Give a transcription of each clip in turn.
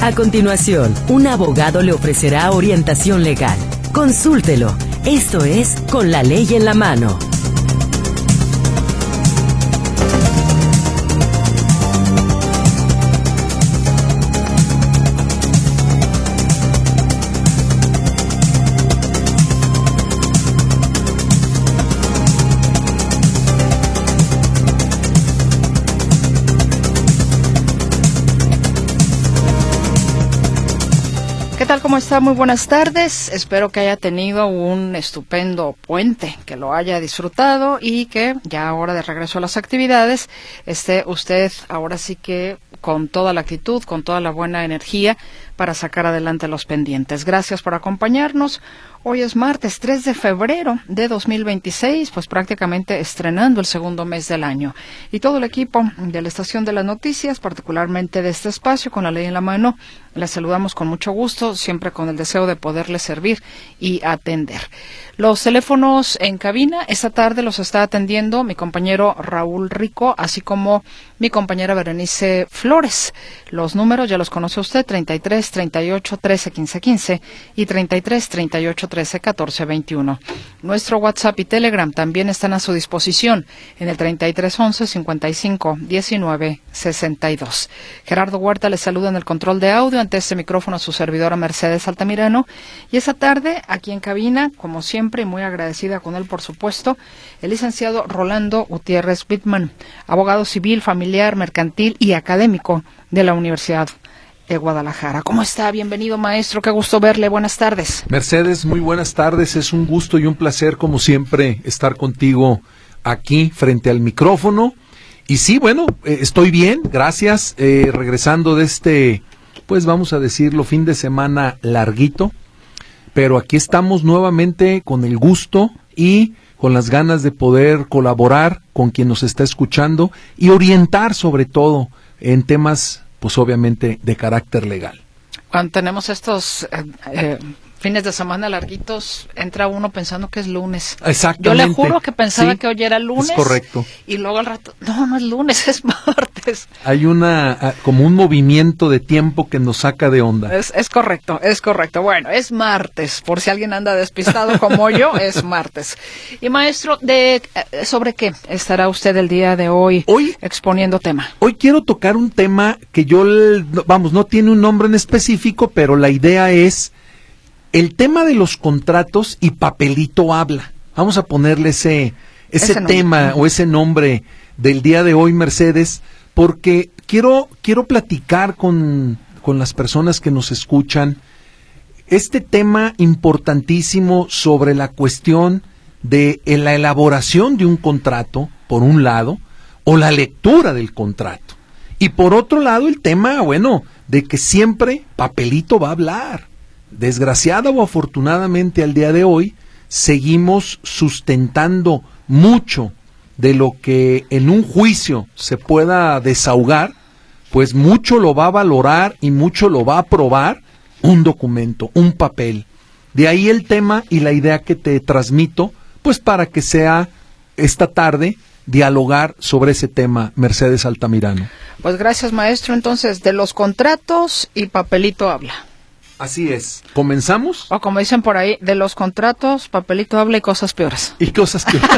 A continuación, un abogado le ofrecerá orientación legal. Consúltelo. Esto es Con la Ley en la Mano. ¿Qué tal? ¿Cómo está? Muy buenas tardes. Espero que haya tenido un estupendo puente, que lo haya disfrutado y que ya ahora de regreso a las actividades esté usted ahora sí que con toda la actitud, con toda la buena energía para sacar adelante los pendientes. Gracias por acompañarnos. Hoy es martes 3 de febrero de 2026, pues prácticamente estrenando el segundo mes del año. Y todo el equipo de la Estación de las Noticias, particularmente de este espacio, Con la Ley en la Mano, les saludamos con mucho gusto, siempre con el deseo de poderles servir y atender. Los teléfonos en cabina, esta tarde los está atendiendo mi compañero Raúl Rico, así como mi compañera Berenice Flores. Los números ya los conoce usted, 33 38 13 15 15 y 33 38 13 14 21. Nuestro WhatsApp y Telegram también están a su disposición en el 33 11 55 19 62. Gerardo Huerta les saluda en el control de audio, ante este micrófono a su servidora Mercedes Altamirano. Y esta tarde, aquí en cabina, como siempre, y muy agradecida con él, por supuesto, el licenciado Rolando Gutiérrez Whitman, abogado civil, familiar, mercantil y académico de la Universidad de Guadalajara. ¿Cómo está? Bienvenido, maestro. Qué gusto verle. Buenas tardes. Mercedes, muy buenas tardes. Es un gusto y un placer, como siempre, estar contigo aquí frente al micrófono. Y sí, bueno, estoy bien, gracias. Regresando de este, pues vamos a decirlo, fin de semana larguito. Pero aquí estamos nuevamente con el gusto y con las ganas de poder colaborar con quien nos está escuchando y orientar sobre todo en temas, pues obviamente, de carácter legal. Cuando tenemos estos fines de semana larguitos, entra uno pensando que es lunes. Exactamente. Yo le juro que pensaba sí, que hoy era lunes. Es correcto. Y luego al rato, no es lunes, es martes. Hay como un movimiento de tiempo que nos saca de onda. Es correcto, es correcto. Bueno, es martes, por si alguien anda despistado como yo, es martes. Y maestro, ¿sobre qué estará usted el día de hoy exponiendo tema? Hoy quiero tocar un tema que no tiene un nombre en específico, pero la idea es el tema de los contratos y papelito habla. Vamos a ponerle ese tema o ese nombre del día de hoy, Mercedes, porque quiero platicar con las personas que nos escuchan este tema importantísimo sobre la cuestión de la elaboración de un contrato, por un lado, o la lectura del contrato. Y por otro lado, el tema, de que siempre papelito va a hablar. Desgraciada o afortunadamente al día de hoy, seguimos sustentando mucho de lo que en un juicio se pueda desahogar, pues mucho lo va a valorar y mucho lo va a aprobar un documento, un papel. De ahí el tema y la idea que te transmito, pues para que sea esta tarde dialogar sobre ese tema, Mercedes Altamirano. Pues gracias, maestro. Entonces, de los contratos y papelito habla. Así es. ¿Comenzamos? O como dicen por ahí, de los contratos, papelito habla y cosas peores. Y cosas peores.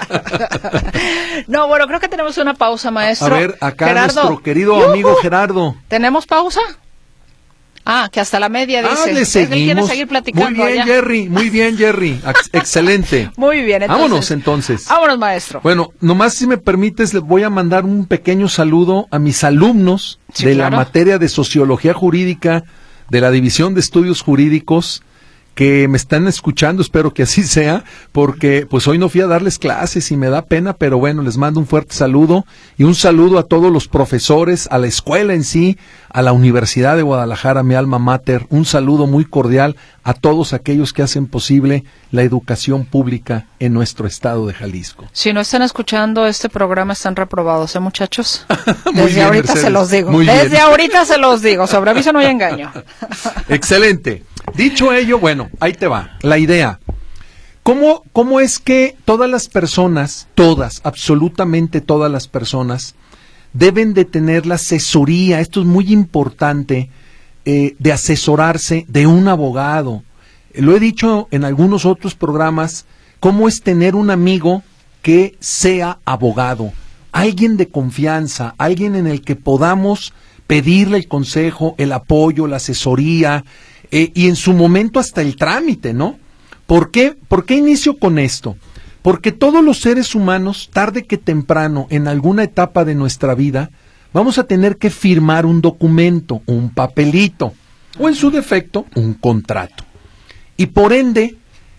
No, bueno, creo que tenemos una pausa, maestro. A ver, acá Gerardo, nuestro querido amigo Gerardo. ¿Tenemos pausa? Que hasta la media dice. Le seguimos. Él quiere seguir platicando. Muy bien, Jerry. Excelente. Muy bien, entonces. Vámonos, maestro. Bueno, nomás si me permites, les voy a mandar un pequeño saludo a mis alumnos la materia de Sociología Jurídica de la División de Estudios Jurídicos que me están escuchando, espero que así sea, porque pues hoy no fui a darles clases y me da pena, pero bueno, les mando un fuerte saludo y un saludo a todos los profesores, a la escuela en sí, a la Universidad de Guadalajara, mi alma mater, un saludo muy cordial a todos aquellos que hacen posible la educación pública en nuestro estado de Jalisco. Si no están escuchando este programa, están reprobados, muchachos? Desde ahorita Mercedes, se los digo. Ahorita se los digo, sobre aviso no hay engaño. Excelente. Dicho ello, bueno, ahí te va, la idea. ¿Cómo es que todas las personas, absolutamente todas las personas, deben de tener la asesoría? Esto es muy importante, de asesorarse de un abogado. Lo he dicho en algunos otros programas, cómo es tener un amigo que sea abogado, alguien de confianza, alguien en el que podamos pedirle el consejo, el apoyo, la asesoría, y en su momento hasta el trámite, ¿no? ¿Por qué inicio con esto? Porque todos los seres humanos, tarde que temprano, en alguna etapa de nuestra vida, vamos a tener que firmar un documento, un papelito, o en su defecto, un contrato. Y por ende,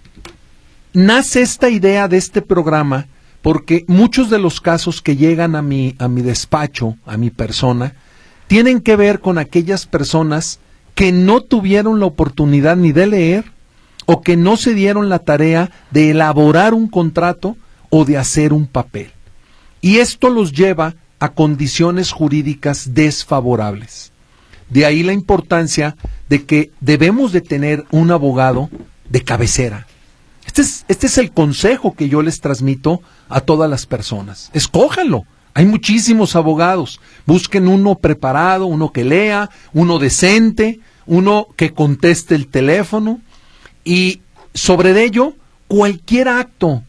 nace esta idea de este programa, porque muchos de los casos que llegan a mi despacho, a mi persona, tienen que ver con aquellas personas que no tuvieron la oportunidad ni de leer, o que no se dieron la tarea de elaborar un contrato o de hacer un papel. Y esto los lleva a condiciones jurídicas desfavorables. De ahí la importancia de que debemos de tener un abogado de cabecera. Este es el consejo que yo les transmito a todas las personas. Escójanlo. Hay muchísimos abogados. Busquen uno preparado, uno que lea, uno decente, uno que conteste el teléfono. Y sobre ello, cualquier acto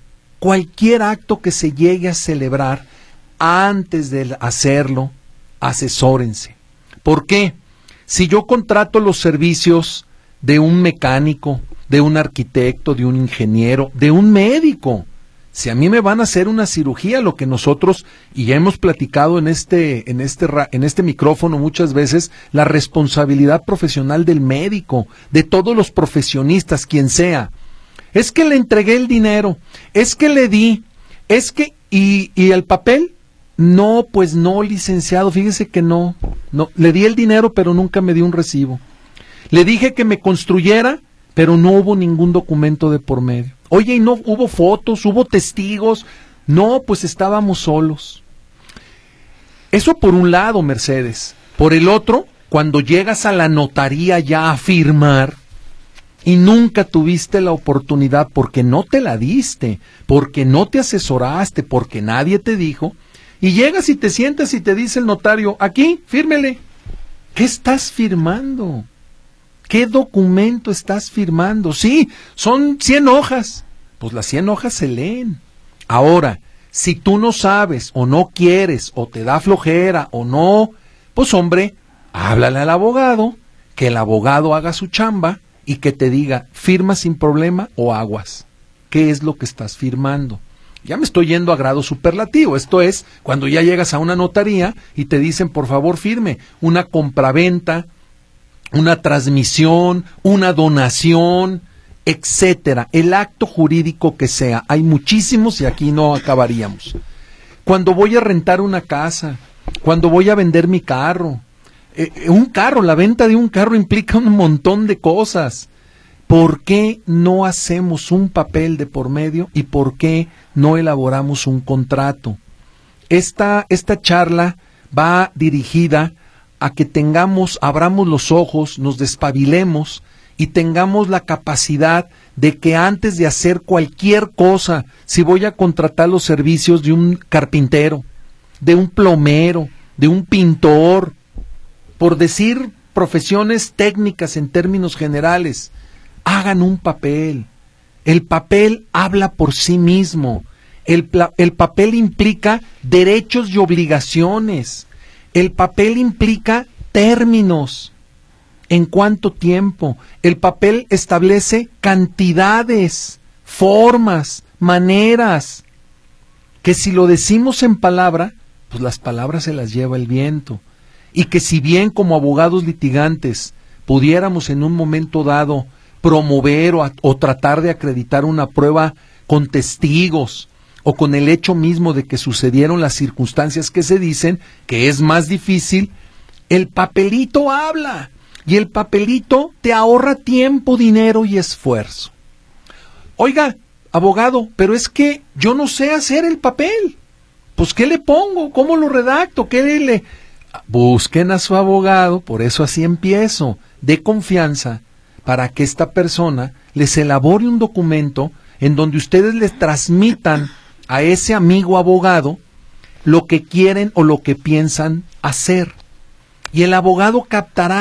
que se llegue a celebrar, antes de hacerlo, asesórense. ¿Por qué? Si yo contrato los servicios de un mecánico, de un arquitecto, de un ingeniero, de un médico, si a mí me van a hacer una cirugía, lo que nosotros, y ya hemos platicado en este micrófono muchas veces, la responsabilidad profesional del médico, de todos los profesionistas, quien sea. Es que le entregué el dinero, es que le di, y el papel, no, pues no, licenciado, fíjese que no, le di el dinero, pero nunca me dio un recibo. Le dije que me construyera, pero no hubo ningún documento de por medio. Oye, y no hubo fotos, hubo testigos. No, pues estábamos solos. Eso por un lado, Mercedes. Por el otro, cuando llegas a la notaría ya a firmar y nunca tuviste la oportunidad porque no te la diste, porque no te asesoraste, porque nadie te dijo, y llegas y te sientas y te dice el notario, aquí, fírmele. ¿Qué estás firmando? ¿Qué documento estás firmando? Sí, son 100 hojas. Pues las 100 hojas se leen. Ahora, si tú no sabes o no quieres o te da flojera o no, pues hombre, háblale al abogado, que el abogado haga su chamba y que te diga, firma sin problema o aguas. ¿Qué es lo que estás firmando? Ya me estoy yendo a grado superlativo. Esto es cuando ya llegas a una notaría y te dicen, por favor, firme una compraventa, una transmisión, una donación, etcétera, el acto jurídico que sea. Hay muchísimos y aquí no acabaríamos. Cuando voy a rentar una casa, cuando voy a vender mi carro, la venta de un carro implica un montón de cosas. ¿Por qué no hacemos un papel de por medio y por qué no elaboramos un contrato? Esta charla va dirigida a que abramos los ojos, nos despabilemos y tengamos la capacidad de que antes de hacer cualquier cosa, si voy a contratar los servicios de un carpintero, de un plomero, de un pintor, por decir profesiones técnicas en términos generales, hagan un papel. El papel habla por sí mismo. El papel implica derechos y obligaciones. El papel implica términos. ¿En cuánto tiempo? El papel establece cantidades, formas, maneras, que si lo decimos en palabra, pues las palabras se las lleva el viento. Y que si bien como abogados litigantes pudiéramos en un momento dado promover o tratar de acreditar una prueba con testigos, o con el hecho mismo de que sucedieron las circunstancias que se dicen, que es más difícil, el papelito habla, y el papelito te ahorra tiempo, dinero y esfuerzo. Oiga, abogado, pero es que yo no sé hacer el papel. Pues, ¿qué le pongo? ¿Cómo lo redacto? Busquen a su abogado, por eso así empiezo, de confianza, para que esta persona les elabore un documento en donde ustedes les transmitan a ese amigo abogado lo que quieren o lo que piensan hacer. Y el abogado captará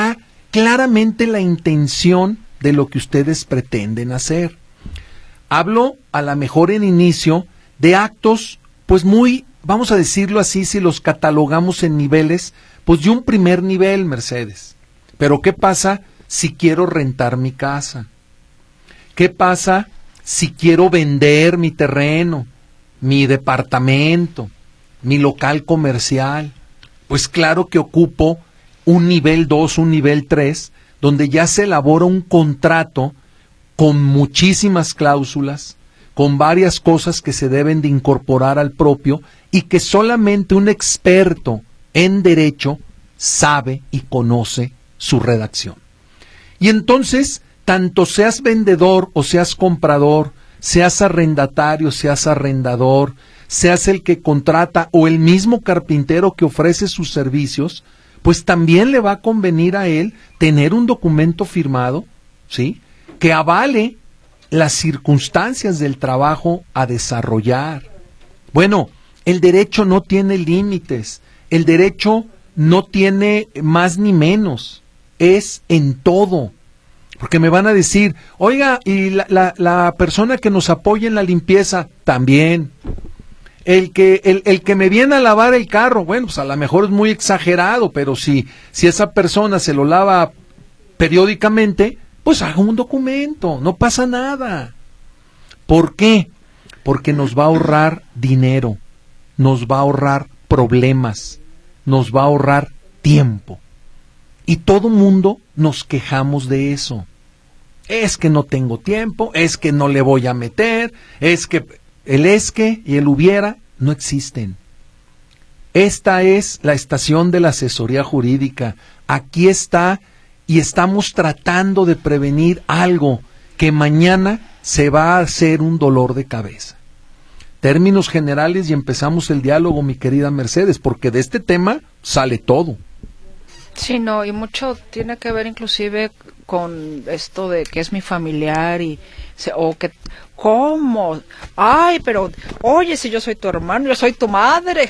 claramente la intención de lo que ustedes pretenden hacer. Hablo a lo mejor en inicio de actos, pues muy, vamos a decirlo así, si los catalogamos en niveles, pues de un primer nivel, Mercedes. Pero ¿qué pasa si quiero rentar mi casa? ¿Qué pasa si quiero vender mi terreno, mi departamento, mi local comercial? Pues claro que ocupo un nivel 2, un nivel 3, donde ya se elabora un contrato con muchísimas cláusulas, con varias cosas que se deben de incorporar al propio y que solamente un experto en derecho sabe y conoce su redacción. Y entonces, tanto seas vendedor o seas comprador, seas arrendatario, seas arrendador, seas el que contrata o el mismo carpintero que ofrece sus servicios, pues también le va a convenir a él tener un documento firmado, ¿sí?, que avale las circunstancias del trabajo a desarrollar. Bueno, el derecho no tiene límites, el derecho no tiene más ni menos, es en todo. Porque me van a decir, oiga, y la persona que nos apoya en la limpieza, también. El que me viene a lavar el carro, bueno, pues a lo mejor es muy exagerado, pero si esa persona se lo lava periódicamente, pues haga un documento, no pasa nada. ¿Por qué? Porque nos va a ahorrar dinero, nos va a ahorrar problemas, nos va a ahorrar tiempo. Y todo mundo nos quejamos de eso. Es que no tengo tiempo, es que no le voy a meter, es que el es que y el hubiera no existen. Esta es la estación de la asesoría jurídica. Aquí está y estamos tratando de prevenir algo que mañana se va a hacer un dolor de cabeza. Términos generales y empezamos el diálogo, mi querida Mercedes, porque de este tema sale todo. Sí, no, y mucho tiene que ver inclusive con esto de que es mi familiar o que, ¿cómo? Ay, pero, oye, si yo soy tu hermano, yo soy tu madre.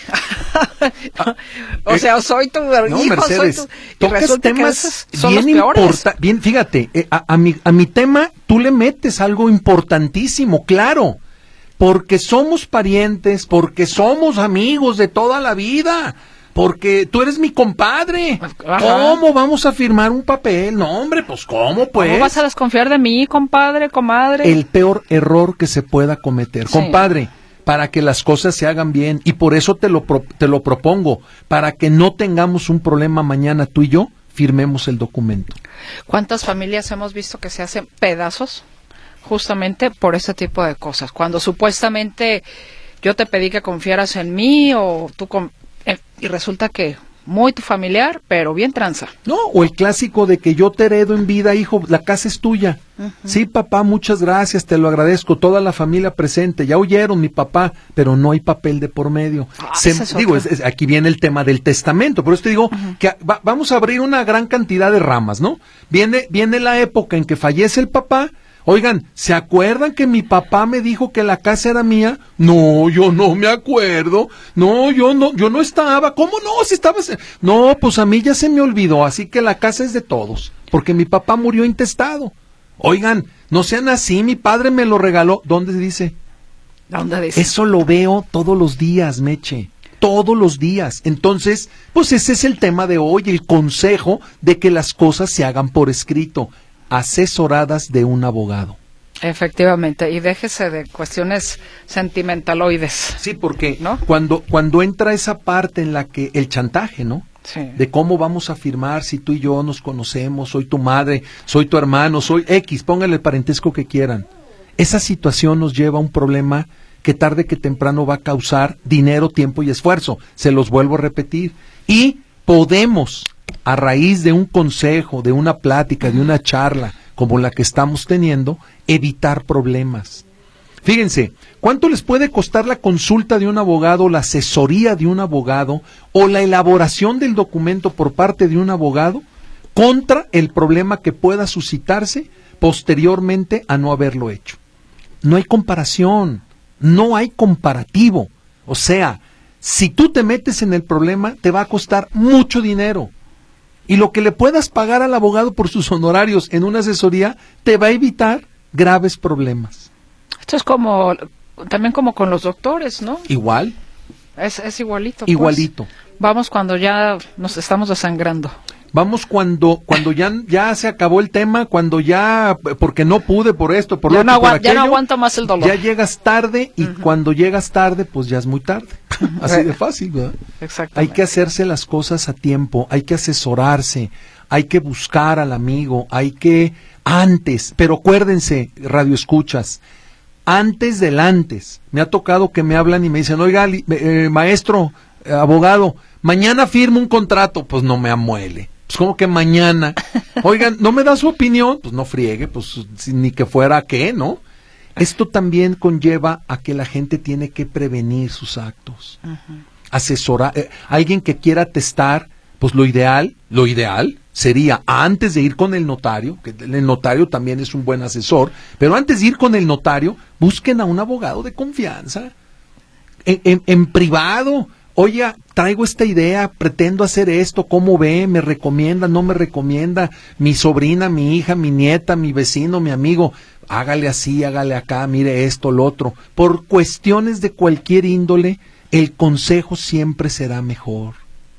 O sea, soy tu hijo, Mercedes, soy tu... Y resulta temas que esos son bien los peores. Bien, fíjate, a mi tema tú le metes algo importantísimo, claro, porque somos parientes, porque somos amigos de toda la vida. Porque tú eres mi compadre. Ajá. ¿Cómo vamos a firmar un papel? No, hombre, pues ¿cómo pues? ¿Cómo vas a desconfiar de mí, compadre, comadre? El peor error que se pueda cometer. Sí. Compadre, para que las cosas se hagan bien, y por eso te lo propongo, para que no tengamos un problema mañana tú y yo, firmemos el documento. ¿Cuántas familias hemos visto que se hacen pedazos justamente por este tipo de cosas? Cuando supuestamente yo te pedí que confiaras en mí o tú y resulta que muy tu familiar, pero bien tranza. No, o el clásico de que yo te heredo en vida, hijo, la casa es tuya. Uh-huh. Sí, papá, muchas gracias, te lo agradezco, toda la familia presente, ya oyeron mi papá, pero no hay papel de por medio. Aquí viene el tema del testamento, por eso te digo que vamos a abrir una gran cantidad de ramas, ¿no? Viene la época en que fallece el papá. Oigan, ¿se acuerdan que mi papá me dijo que la casa era mía? No, yo no me acuerdo. No, yo no estaba. ¿Cómo no? Si estabas. No, pues a mí ya se me olvidó, así que la casa es de todos, porque mi papá murió intestado. Oigan, no sean así, mi padre me lo regaló. ¿Dónde dice? ¿Dónde dice? Eso lo veo todos los días, Meche. Todos los días. Entonces, pues ese es el tema de hoy, el consejo de que las cosas se hagan por escrito, asesoradas de un abogado. Efectivamente, y déjese de cuestiones sentimentaloides. Sí, porque ¿no? cuando entra esa parte en la que el chantaje, ¿no? Sí. De cómo vamos a firmar si tú y yo nos conocemos, soy tu madre, soy tu hermano, soy X, pónganle el parentesco que quieran. Esa situación nos lleva a un problema que tarde que temprano va a causar dinero, tiempo y esfuerzo. Se los vuelvo a repetir. Y podemos, a raíz de un consejo, de una plática, de una charla como la que estamos teniendo, evitar problemas. Fíjense, ¿cuánto les puede costar la consulta de un abogado, la asesoría de un abogado o la elaboración del documento por parte de un abogado contra el problema que pueda suscitarse posteriormente a no haberlo hecho? No hay comparación, no hay comparativo. O sea, si tú te metes en el problema, te va a costar mucho dinero. Y lo que le puedas pagar al abogado por sus honorarios en una asesoría te va a evitar graves problemas. Esto es también como con los doctores, ¿no? Igual. Es igualito. Igualito. Pues. Vamos cuando ya nos estamos desangrando. Vamos cuando ya se acabó el tema, cuando ya, porque no pude por esto, por lo otro, por aquello. Ya no aguanto más el dolor. Ya llegas tarde y cuando llegas tarde, pues ya es muy tarde. Así de fácil, ¿verdad? Exactamente. Hay que hacerse las cosas a tiempo, hay que asesorarse, hay que buscar al amigo, hay que pero acuérdense, radioescuchas, antes del antes. Me ha tocado que me hablan y me dicen, oiga, maestro, abogado, mañana firmo un contrato, pues no me amuele. Pues como que mañana, oigan, ¿no me da su opinión? Pues no friegue, pues ni que fuera qué, ¿no? Esto también conlleva a que la gente tiene que prevenir sus actos. Asesorar, alguien que quiera testar, pues lo ideal sería antes de ir con el notario, que el notario también es un buen asesor, pero antes de ir con el notario, busquen a un abogado de confianza, en privado. Oye, traigo esta idea, pretendo hacer esto, ¿cómo ve? ¿Me recomienda? ¿No me recomienda? Mi sobrina, mi hija, mi nieta, mi vecino, mi amigo, hágale así, hágale acá, mire esto, lo otro. Por cuestiones de cualquier índole, el consejo siempre será mejor,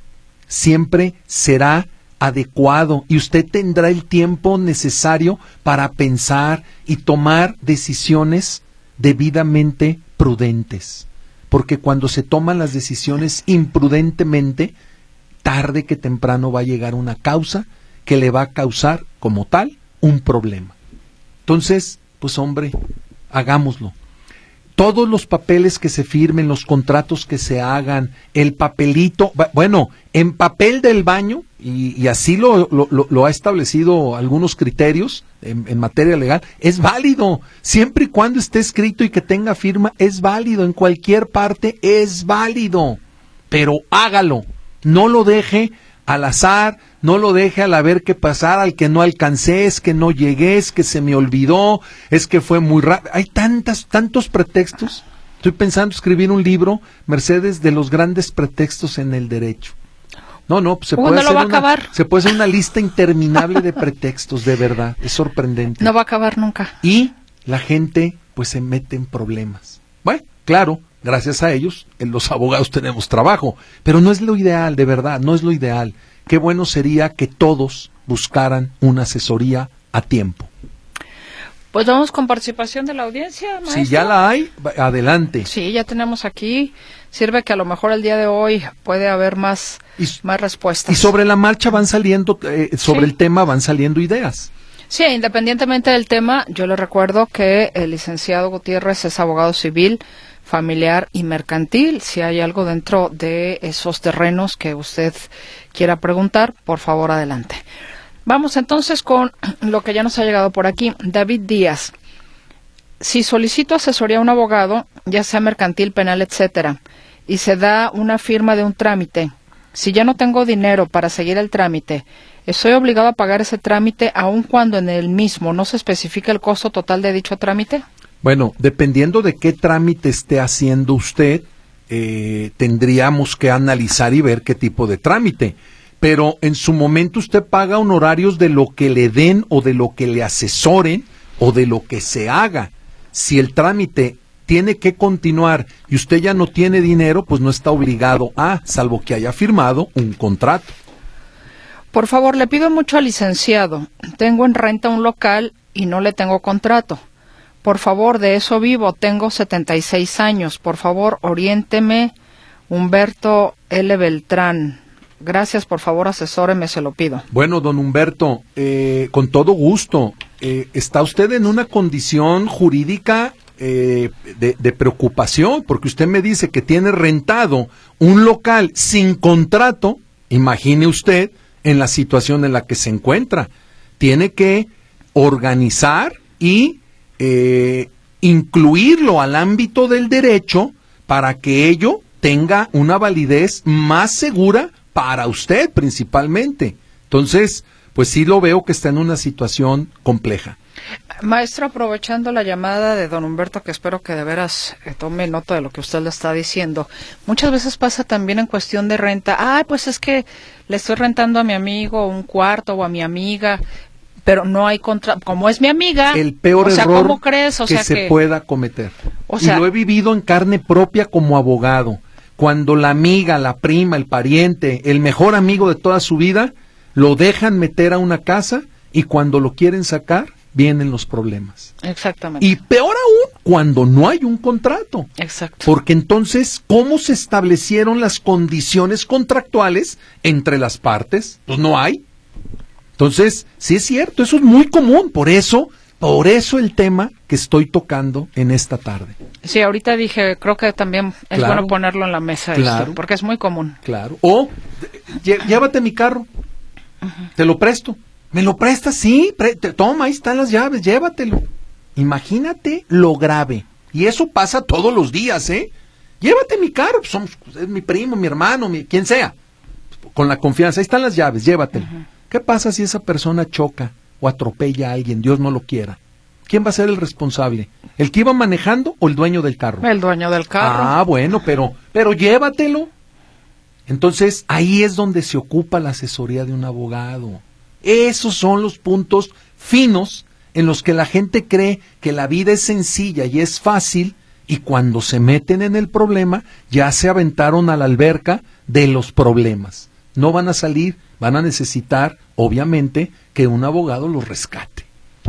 siempre será adecuado y usted tendrá el tiempo necesario para pensar y tomar decisiones debidamente prudentes. Porque cuando se toman las decisiones imprudentemente, tarde que temprano va a llegar una causa que le va a causar, como tal, un problema. Entonces, pues hombre, hagámoslo. Todos los papeles que se firmen, los contratos que se hagan, el papelito, bueno, en papel del baño, y así lo ha establecido algunos criterios en materia legal, es válido, siempre y cuando esté escrito y que tenga firma, es válido, en cualquier parte es válido, pero hágalo, no lo deje al azar, no lo deje al ver qué pasar, al que no alcancé, es que no llegué, es que se me olvidó, es que fue muy rápido. Hay tantos pretextos. Estoy pensando escribir un libro, Mercedes, de los grandes pretextos en el derecho. No, pues se puede hacer una lista interminable de pretextos, de verdad, es sorprendente. No va a acabar nunca. Y la gente, pues se mete en problemas. Bueno, claro, gracias a ellos, los abogados tenemos trabajo, pero no es lo ideal, de verdad, no es lo ideal. Qué bueno sería que todos buscaran una asesoría a tiempo. Pues vamos con participación de la audiencia, maestro. Si ya la hay, adelante. Sí, ya tenemos aquí. Sirve que a lo mejor el día de hoy puede haber más respuestas. Y sobre la marcha van saliendo, el tema van saliendo ideas. Sí, independientemente del tema, yo le recuerdo que el licenciado Gutiérrez es abogado civil, familiar y mercantil. Si hay algo dentro de esos terrenos que usted quiera preguntar, por favor, adelante. Vamos entonces con lo que ya nos ha llegado por aquí. David Díaz. Si solicito asesoría a un abogado, ya sea mercantil, penal, etcétera, y se da una firma de un trámite, si ya no tengo dinero para seguir el trámite, ¿estoy obligado a pagar ese trámite aun cuando en el mismo no se especifica el costo total de dicho trámite? Bueno, dependiendo de qué trámite esté haciendo usted, tendríamos que analizar y ver qué tipo de trámite. Pero en su momento usted paga honorarios de lo que le den o de lo que le asesoren o de lo que se haga. Si el trámite tiene que continuar y usted ya no tiene dinero, pues no está obligado salvo que haya firmado un contrato. Por favor, le pido mucho al licenciado. Tengo en renta un local y no le tengo contrato. Por favor, de eso vivo. Tengo 76 años. Por favor, oriénteme. Humberto L. Beltrán. Gracias, por favor, asesóreme, se lo pido. Bueno, don Humberto, con todo gusto. ¿Está usted en una condición jurídica de preocupación? Porque usted me dice que tiene rentado un local sin contrato. Imagine usted en la situación en la que se encuentra. Tiene que organizar y incluirlo al ámbito del derecho para que ello tenga una validez más segura para usted principalmente. Entonces, pues sí lo veo que está en una situación compleja. Maestro, aprovechando la llamada de don Humberto, que espero que de veras tome nota de lo que usted le está diciendo, muchas veces pasa también en cuestión de renta. Pues es que le estoy rentando a mi amigo un cuarto o a mi amiga, pero no hay como es mi amiga. El peor error ¿cómo crees? que se pueda cometer. Y lo he vivido en carne propia como abogado. Cuando la amiga, la prima, el pariente, el mejor amigo de toda su vida, lo dejan meter a una casa y cuando lo quieren sacar, vienen los problemas. Exactamente. Y peor aún, cuando no hay un contrato. Exacto. Porque entonces, ¿cómo se establecieron las condiciones contractuales entre las partes? Pues no hay. Entonces, sí es cierto, eso es muy común. Por eso el tema que estoy tocando en esta tarde. Sí, ahorita dije, creo que también es bueno ponerlo en la mesa, claro, porque es muy común. Claro. O, llévate mi carro, te lo presto. ¿Me lo prestas? Sí, toma, ahí están las llaves, llévatelo. Imagínate lo grave. Y eso pasa todos los días, ¿eh? Llévate mi carro, es mi primo, mi hermano, quien sea. Con la confianza, ahí están las llaves, llévatelo. ¿Qué pasa si esa persona choca o atropella a alguien, Dios no lo quiera? ¿Quién va a ser el responsable? ¿El que iba manejando o el dueño del carro? El dueño del carro. Bueno, pero llévatelo. Entonces, ahí es donde se ocupa la asesoría de un abogado. Esos son los puntos finos en los que la gente cree que la vida es sencilla y es fácil, y cuando se meten en el problema, ya se aventaron a la alberca de los problemas. No van a salir, van a necesitar, obviamente, que un abogado los rescate.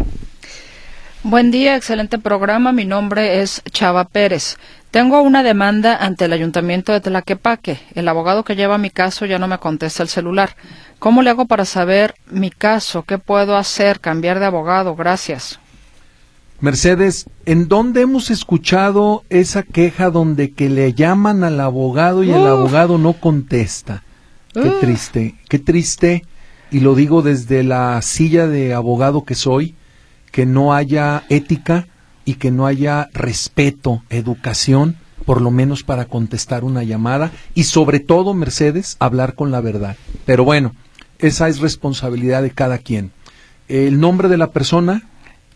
Buen día, excelente programa. Mi nombre es Chava Pérez. Tengo una demanda ante el Ayuntamiento de Tlaquepaque. El abogado que lleva mi caso ya no me contesta el celular. ¿Cómo le hago para saber mi caso? ¿Qué puedo hacer? ¿Cambiar de abogado? Gracias. Mercedes, ¿en dónde hemos escuchado esa queja donde que le llaman al abogado y el abogado no contesta? Qué triste, y lo digo desde la silla de abogado que soy, que no haya ética y que no haya respeto, educación, por lo menos para contestar una llamada, y sobre todo, Mercedes, hablar con la verdad. Pero bueno, esa es responsabilidad de cada quien. ¿El nombre de la persona?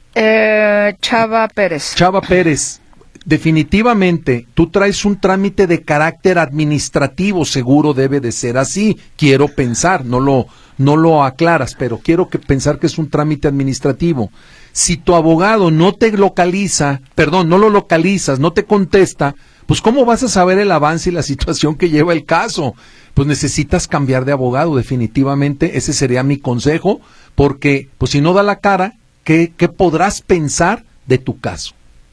Chava Pérez. Chava Pérez. Definitivamente, tú traes un trámite de carácter administrativo, seguro debe de ser así, quiero pensar, no lo aclaras, pero quiero pensar que es un trámite administrativo. Si tu abogado no lo localizas, no te contesta, pues ¿cómo vas a saber el avance y la situación que lleva el caso? Pues necesitas cambiar de abogado, definitivamente, ese sería mi consejo, porque pues si no da la cara, ¿qué podrás pensar de tu caso?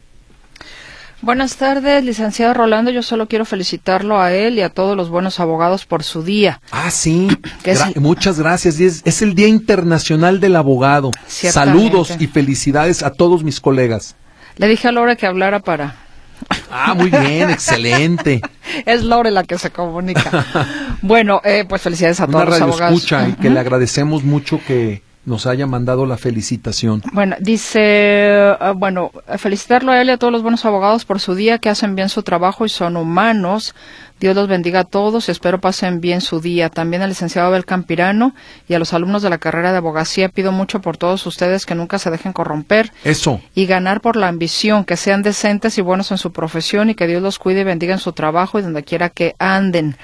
Buenas tardes, licenciado Rolando. Yo solo quiero felicitarlo a él y a todos los buenos abogados por su día. Sí, muchas gracias. Es el Día Internacional del Abogado. Saludos y felicidades a todos mis colegas. Le dije a Lore que hablara para... Muy bien, excelente. Es Lore la que se comunica. Bueno, pues felicidades a todos los abogados. Una radioescucha y que le agradecemos mucho que nos haya mandado la felicitación. Bueno, dice, felicitarlo a él y a todos los buenos abogados por su día, que hacen bien su trabajo y son humanos. Dios los bendiga a todos y espero pasen bien su día. También al licenciado Abel Campirano y a los alumnos de la carrera de abogacía pido mucho por todos ustedes que nunca se dejen corromper. Eso. Y ganar por la ambición, que sean decentes y buenos en su profesión y que Dios los cuide y bendiga en su trabajo y donde quiera que anden.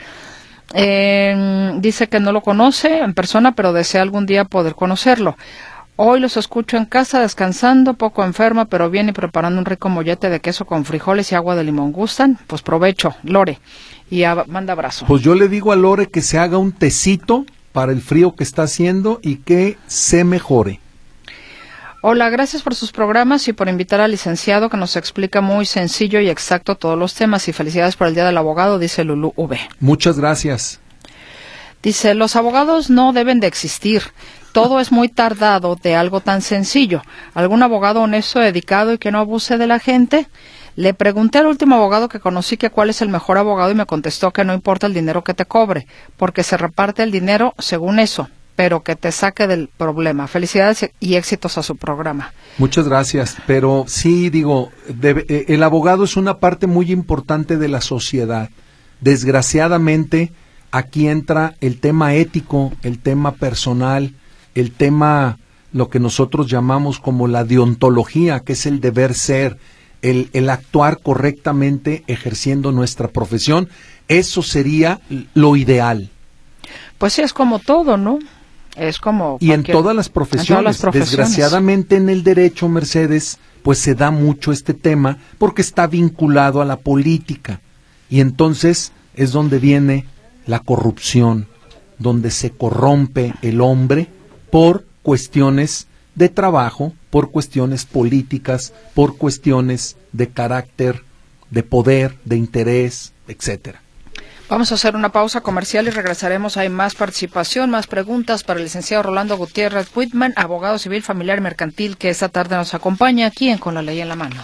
Dice que no lo conoce en persona, pero desea algún día poder conocerlo. Hoy los escucho en casa descansando, poco enferma, pero bien, y preparando un rico mollete de queso con frijoles y agua de limón. ¿Gustan? Pues provecho, Lore. Y manda abrazo. Pues yo le digo a Lore que se haga un tecito para el frío que está haciendo y que se mejore. Hola, gracias por sus programas y por invitar al licenciado que nos explica muy sencillo y exacto todos los temas, y felicidades por el Día del Abogado, dice Lulú V. Muchas gracias. Dice, los abogados no deben de existir. Todo es muy tardado de algo tan sencillo. ¿Algún abogado honesto, dedicado y que no abuse de la gente? Le pregunté al último abogado que conocí que cuál es el mejor abogado y me contestó que no importa el dinero que te cobre, porque se reparte el dinero según eso, pero que te saque del problema. Felicidades y éxitos a su programa. Muchas gracias, pero sí digo, el abogado es una parte muy importante de la sociedad. Desgraciadamente, aquí entra el tema ético, el tema personal, el tema lo que nosotros llamamos como la deontología, que es el deber ser, el actuar correctamente ejerciendo nuestra profesión. Eso sería lo ideal. Pues sí, es como todo, ¿no? Es como y en todas las profesiones. Desgraciadamente en el derecho, Mercedes, pues se da mucho este tema porque está vinculado a la política. Y entonces es donde viene la corrupción, donde se corrompe el hombre por cuestiones de trabajo, por cuestiones políticas, por cuestiones de carácter, de poder, de interés, etcétera. Vamos a hacer una pausa comercial y regresaremos. Hay más participación, más preguntas para el licenciado Rolando Gutiérrez Whitman, abogado civil, familiar y mercantil, que esta tarde nos acompaña aquí en Con la Ley en la Mano.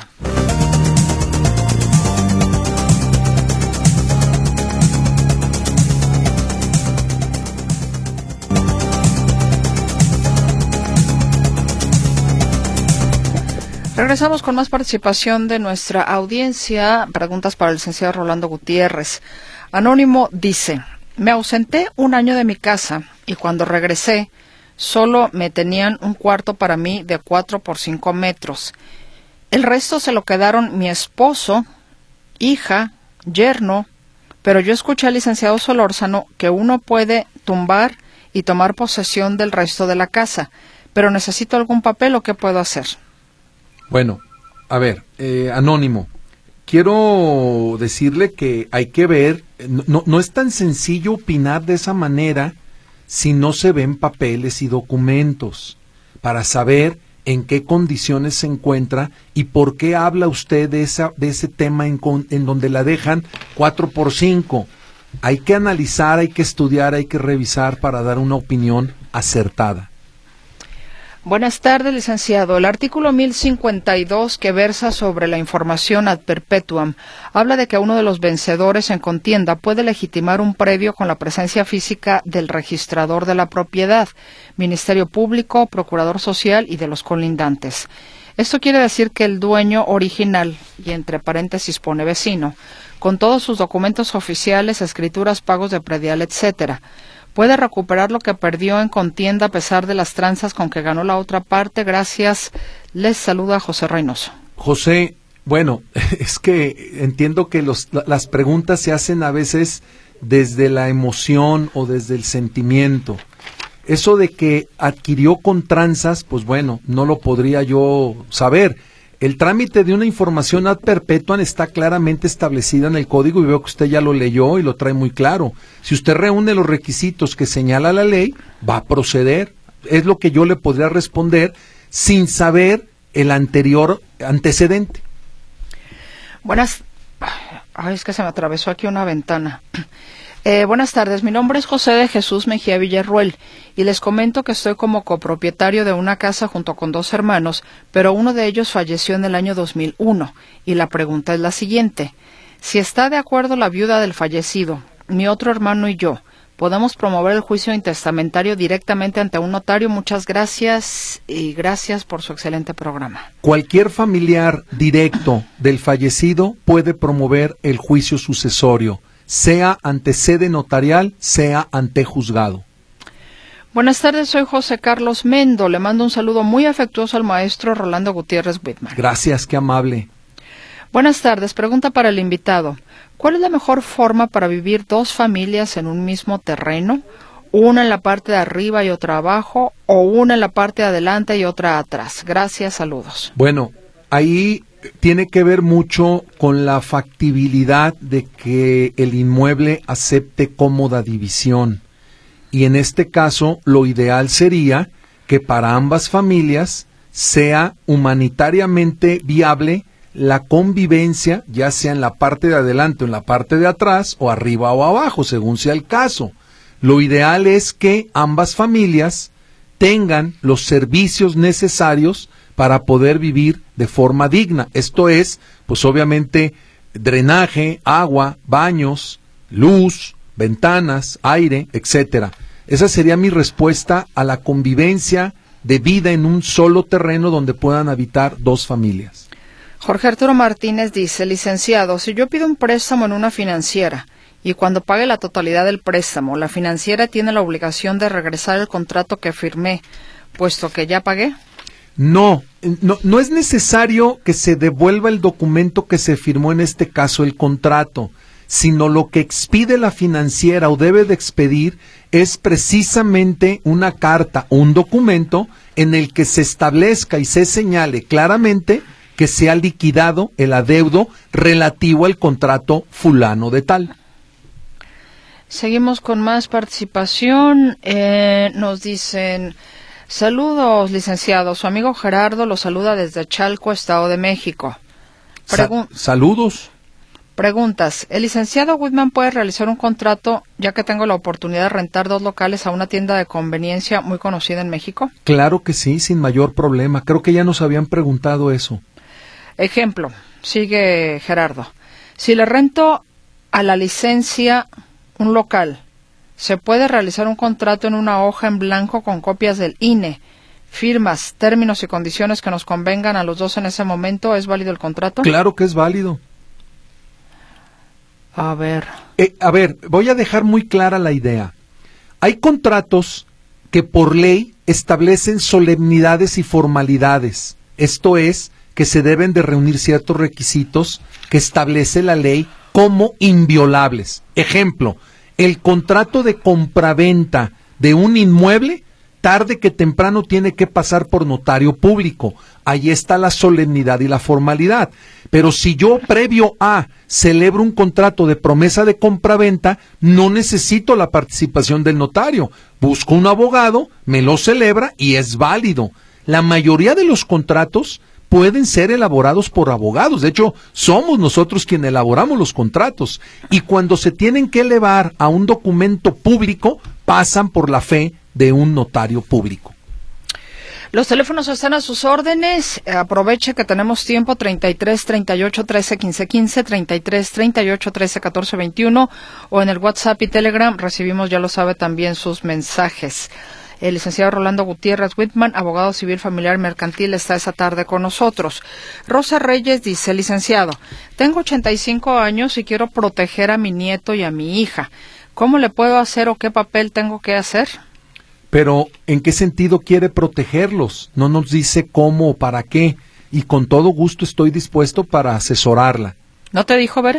Regresamos con más participación de nuestra audiencia. Preguntas para el licenciado Rolando Gutiérrez. Anónimo dice: me ausenté un año de mi casa y cuando regresé solo me tenían un cuarto para mí de 4 por 5 metros. El resto se lo quedaron mi esposo, hija, yerno, pero yo escuché al licenciado Solórzano que uno puede tumbar y tomar posesión del resto de la casa, pero necesito algún papel o qué puedo hacer. Bueno, a ver, Anónimo, quiero decirle que hay que ver, no es tan sencillo opinar de esa manera si no se ven papeles y documentos para saber en qué condiciones se encuentra y por qué habla usted de ese tema en donde la dejan 4 por 5. Hay que analizar, hay que estudiar, hay que revisar para dar una opinión acertada. Buenas tardes, licenciado. El artículo 1052, que versa sobre la información ad perpetuam, habla de que uno de los vencedores en contienda puede legitimar un previo con la presencia física del registrador de la propiedad, Ministerio Público, Procurador Social y de los colindantes. Esto quiere decir que el dueño original, y entre paréntesis pone vecino, con todos sus documentos oficiales, escrituras, pagos de predial, etcétera, puede recuperar lo que perdió en contienda a pesar de las tranzas con que ganó la otra parte. Gracias. Les saluda José Reynoso. José, bueno, es que entiendo que las preguntas se hacen a veces desde la emoción o desde el sentimiento. Eso de que adquirió con tranzas, pues bueno, no lo podría yo saber. El trámite de una información ad perpetuam está claramente establecida en el código y veo que usted ya lo leyó y lo trae muy claro. Si usted reúne los requisitos que señala la ley, va a proceder. Es lo que yo le podría responder sin saber el anterior antecedente. Buenas. Ay, es que se me atravesó aquí una ventana. Buenas tardes, mi nombre es José de Jesús Mejía Villarruel y les comento que estoy como copropietario de una casa junto con 2 hermanos, pero uno de ellos falleció en el año 2001 y la pregunta es la siguiente: si está de acuerdo la viuda del fallecido, mi otro hermano y yo, ¿podemos promover el juicio intestamentario directamente ante un notario? Muchas gracias y gracias por su excelente programa. Cualquier familiar directo del fallecido puede promover el juicio sucesorio, sea ante sede notarial, sea ante juzgado. Buenas tardes, soy José Carlos Mendo. Le mando un saludo muy afectuoso al maestro Rolando Gutiérrez Whitman. Gracias, qué amable. Buenas tardes, pregunta para el invitado. ¿Cuál es la mejor forma para vivir 2 familias en un mismo terreno? ¿Una en la parte de arriba y otra abajo? ¿O una en la parte de adelante y otra atrás? Gracias, saludos. Bueno, ahí tiene que ver mucho con la factibilidad de que el inmueble acepte cómoda división. Y en este caso, lo ideal sería que para ambas familias sea humanitariamente viable la convivencia, ya sea en la parte de adelante o en la parte de atrás, o arriba o abajo, según sea el caso. Lo ideal es que ambas familias tengan los servicios necesarios para poder vivir de forma digna. Esto es, pues obviamente, drenaje, agua, baños, luz, ventanas, aire, etcétera. Esa sería mi respuesta a la convivencia de vida en un solo terreno donde puedan habitar 2 familias. Jorge Arturo Martínez dice: licenciado, si yo pido un préstamo en una financiera y cuando pague la totalidad del préstamo, la financiera tiene la obligación de regresar el contrato que firmé, puesto que ya pagué. No es necesario que se devuelva el documento que se firmó, en este caso el contrato, sino lo que expide la financiera o debe de expedir es precisamente una carta o un documento en el que se establezca y se señale claramente que se ha liquidado el adeudo relativo al contrato fulano de tal. Seguimos con más participación. Nos dicen: saludos, licenciado. Su amigo Gerardo lo saluda desde Chalco, Estado de México. Saludos. Preguntas. ¿El licenciado Whitman puede realizar un contrato, ya que tengo la oportunidad de rentar 2 locales a una tienda de conveniencia muy conocida en México? Claro que sí, sin mayor problema. Creo que ya nos habían preguntado eso. Ejemplo, sigue Gerardo. Si le rento a la licencia un local, ¿se puede realizar un contrato en una hoja en blanco con copias del INE, firmas, términos y condiciones que nos convengan a los dos en ese momento? ¿Es válido el contrato? Claro que es válido. A ver, voy a dejar muy clara la idea. Hay contratos que por ley establecen solemnidades y formalidades. Esto es, que se deben de reunir ciertos requisitos que establece la ley como inviolables. Ejemplo, el contrato de compraventa de un inmueble, tarde que temprano tiene que pasar por notario público. Ahí está la solemnidad y la formalidad. Pero si yo previo a celebro un contrato de promesa de compraventa, no necesito la participación del notario. Busco un abogado, me lo celebra y es válido. La mayoría de los contratos pueden ser elaborados por abogados. De hecho, somos nosotros quienes elaboramos los contratos. Y cuando se tienen que elevar a un documento público, pasan por la fe de un notario público. Los teléfonos están a sus órdenes. Aproveche que tenemos tiempo: 33 38 13 15 15, 33 38 13 14 21, o en el WhatsApp y Telegram recibimos, ya lo sabe, también sus mensajes. El licenciado Rolando Gutiérrez Whitman, abogado civil familiar mercantil, está esta tarde con nosotros. Rosa Reyes dice: licenciado, tengo 85 años y quiero proteger a mi nieto y a mi hija. ¿Cómo le puedo hacer o qué papel tengo que hacer? Pero, ¿en qué sentido quiere protegerlos? No nos dice cómo o para qué, y con todo gusto estoy dispuesto para asesorarla. ¿No te dijo, Vera?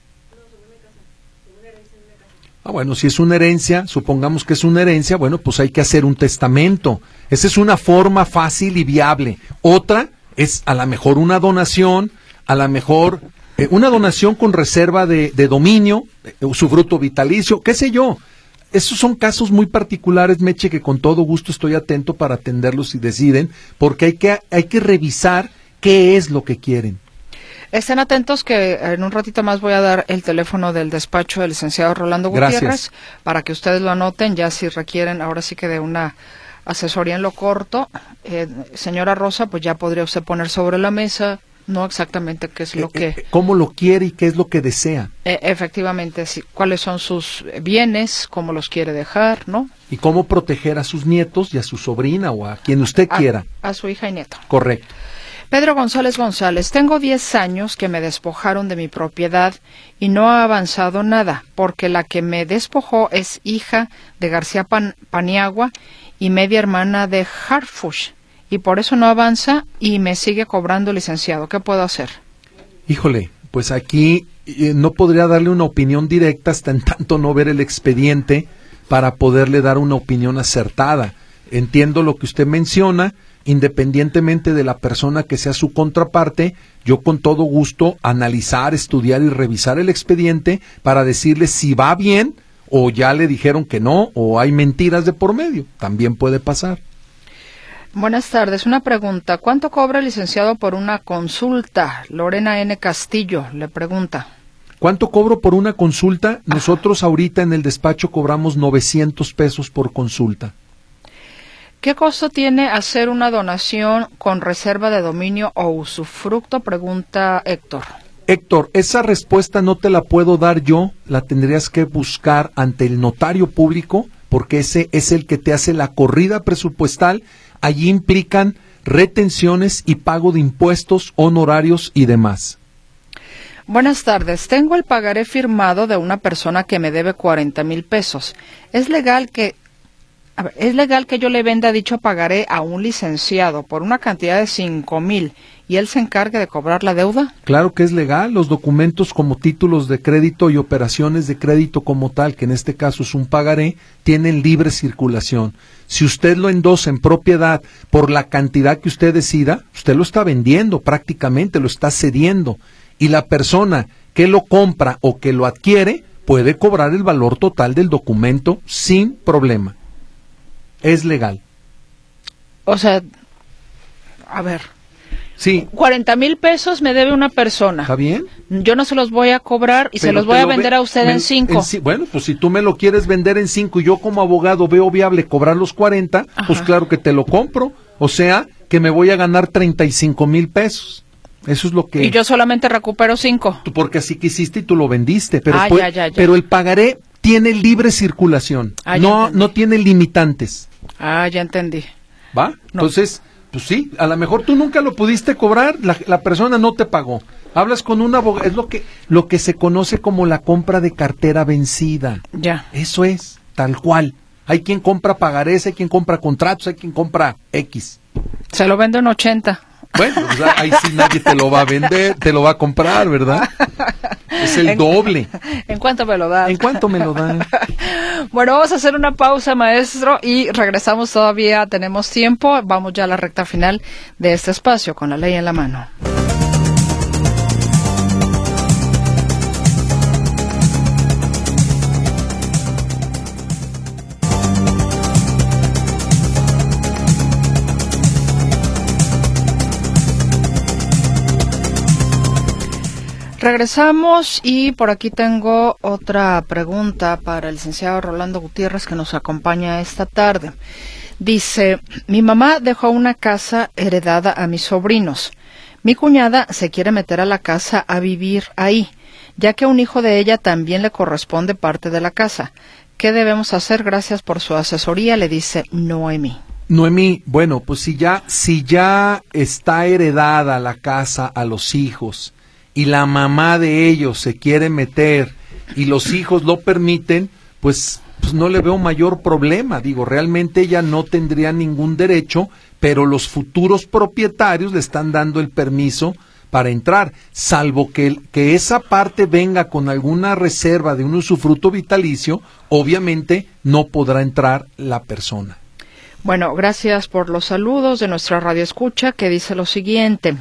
Bueno, si es una herencia, supongamos que es una herencia, bueno, pues hay que hacer un testamento. Esa es una forma fácil y viable. Otra es a lo mejor una donación, a lo mejor una donación con reserva de dominio, usufructo vitalicio, qué sé yo. Esos son casos muy particulares, Meche, que con todo gusto estoy atento para atenderlos si deciden, porque hay que revisar qué es lo que quieren. Estén atentos que en un ratito más voy a dar el teléfono del despacho del licenciado Rolando Gutiérrez. Gracias. Para que ustedes lo anoten, ya si requieren, ahora sí que de una asesoría en lo corto. Señora Rosa, pues ya podría usted poner sobre la mesa, no exactamente qué es lo que... ¿Cómo lo quiere y qué es lo que desea? Efectivamente, sí. ¿Cuáles son sus bienes? ¿Cómo los quiere dejar? ¿No? Y cómo proteger a sus nietos y a su sobrina o a quien usted quiera. A su hija y nieto. Correcto. Pedro González González, tengo 10 años que me despojaron de mi propiedad y no ha avanzado nada, porque la que me despojó es hija de García Paniagua y media hermana de Harfush, y por eso no avanza y me sigue cobrando, licenciado. ¿Qué puedo hacer? Híjole, pues aquí no podría darle una opinión directa hasta en tanto no ver el expediente para poderle dar una opinión acertada. Entiendo lo que usted menciona. Independientemente de la persona que sea su contraparte, yo con todo gusto analizar, estudiar y revisar el expediente para decirle si va bien o ya le dijeron que no o hay mentiras de por medio. También puede pasar. Buenas tardes. Una pregunta. ¿Cuánto cobra el licenciado por una consulta? Lorena N. Castillo le pregunta. ¿Cuánto cobro por una consulta? Nosotros ahorita en el despacho cobramos 900 pesos por consulta. ¿Qué costo tiene hacer una donación con reserva de dominio o usufructo? Pregunta Héctor. Héctor, esa respuesta no te la puedo dar yo, la tendrías que buscar ante el notario público, porque ese es el que te hace la corrida presupuestal. Allí implican retenciones y pago de impuestos, honorarios y demás. Buenas tardes. Tengo el pagaré firmado de una persona que me debe 40,000 pesos. ¿Es legal que A ver, ¿es legal que yo le venda dicho pagaré a un licenciado por una cantidad de 5,000 y él se encargue de cobrar la deuda? Claro que es legal. Los documentos como títulos de crédito y operaciones de crédito como tal, que en este caso es un pagaré, tienen libre circulación. Si usted lo endosa en propiedad por la cantidad que usted decida, usted lo está vendiendo prácticamente, lo está cediendo. Y la persona que lo compra o que lo adquiere puede cobrar el valor total del documento sin problema. Es legal. O sea, a ver. Sí. 40,000 pesos me debe una persona. ¿Está bien? Yo no se los voy a cobrar y se los voy a vender a usted en 5. Bueno, pues si tú me lo quieres vender en 5 y yo como abogado veo viable cobrar los 40, pues claro que te lo compro. O sea, que me voy a ganar 35,000 pesos. Eso es lo que... Y yo solamente recupero 5. Porque así quisiste y tú lo vendiste. Pero, ya. pero el pagaré tiene libre circulación. No tiene limitantes. Ya entendí. ¿Va? No. Entonces, pues sí, a lo mejor tú nunca lo pudiste cobrar, la persona no te pagó. Hablas con un abogado, es lo que se conoce como la compra de cartera vencida. Ya. Eso es, tal cual. Hay quien compra pagarés, hay quien compra contratos, hay quien compra X. Se lo vendo en 80. Bueno, pues ahí sí nadie te lo va a vender, te lo va a comprar, ¿verdad? Es el doble. ¿En cuánto me lo dan? ¿En cuánto me lo dan? Bueno, vamos a hacer una pausa, maestro, y regresamos todavía, tenemos tiempo. Vamos ya a la recta final de este espacio con la ley en la mano. Regresamos y por aquí tengo otra pregunta para el licenciado Rolando Gutiérrez que nos acompaña esta tarde. Dice, mi mamá dejó una casa heredada a mis sobrinos. Mi cuñada se quiere meter a la casa a vivir ahí, ya que a un hijo de ella también le corresponde parte de la casa. ¿Qué debemos hacer? Gracias por su asesoría, le dice Noemí. Noemí, bueno, pues si ya está heredada la casa a los hijos, y la mamá de ellos se quiere meter y los hijos lo permiten, pues no le veo mayor problema. Digo, realmente ella no tendría ningún derecho, pero los futuros propietarios le están dando el permiso para entrar, salvo que esa parte venga con alguna reserva de un usufructo vitalicio, obviamente no podrá entrar la persona. Bueno, gracias por los saludos de nuestra radioescucha que dice lo siguiente.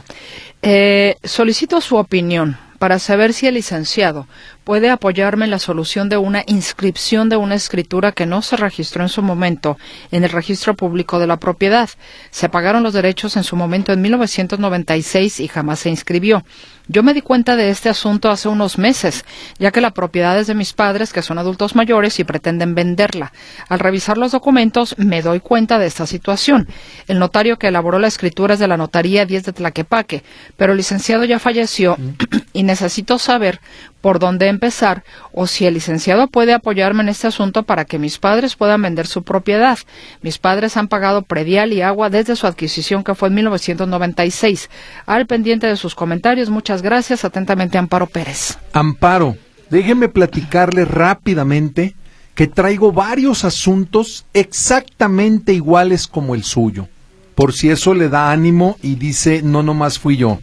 Solicito su opinión para saber si el licenciado puede apoyarme en la solución de una inscripción de una escritura que no se registró en su momento en el registro público de la propiedad. Se pagaron los derechos en su momento en 1996 y jamás se inscribió. Yo me di cuenta de este asunto hace unos meses, ya que la propiedad es de mis padres, que son adultos mayores y pretenden venderla. Al revisar los documentos, me doy cuenta de esta situación. El notario que elaboró la escritura es de la Notaría 10 de Tlaquepaque, pero el licenciado ya falleció y necesito saber por dónde empezar o si el licenciado puede apoyarme en este asunto para que mis padres puedan vender su propiedad. Mis padres han pagado predial y agua desde su adquisición, que fue en 1996. Al pendiente de sus comentarios, muchas gracias. Atentamente, Amparo Pérez. Amparo, déjeme platicarle rápidamente que traigo varios asuntos exactamente iguales como el suyo, por si eso le da ánimo y dice, no nomás fui yo.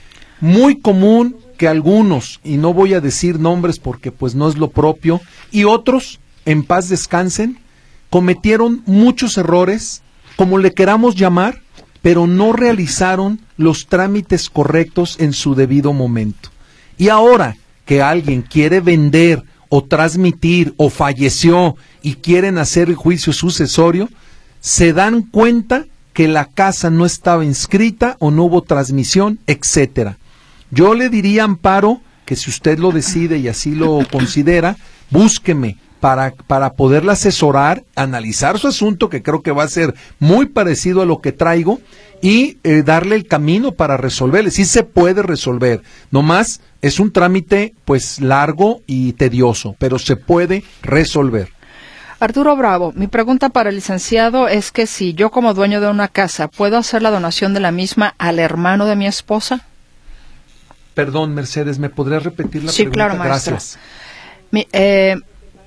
Muy común que algunos, y no voy a decir nombres porque pues no es lo propio, y otros, en paz descansen, cometieron muchos errores, como le queramos llamar, pero no realizaron los trámites correctos en su debido momento. Y ahora que alguien quiere vender o transmitir o falleció y quieren hacer el juicio sucesorio, se dan cuenta que la casa no estaba inscrita o no hubo transmisión, etcétera. Yo le diría, Amparo, que si usted lo decide y así lo considera, búsqueme para poderla asesorar, analizar su asunto, que creo que va a ser muy parecido a lo que traigo, y darle el camino para resolverle. Sí se puede resolver, nomás es un trámite pues largo y tedioso, pero se puede resolver. Arturo Bravo, mi pregunta para el licenciado es que si yo como dueño de una casa, ¿puedo hacer la donación de la misma al hermano de mi esposa? Perdón, Mercedes, ¿me podrías repetir la pregunta? Sí, claro, maestro. Gracias.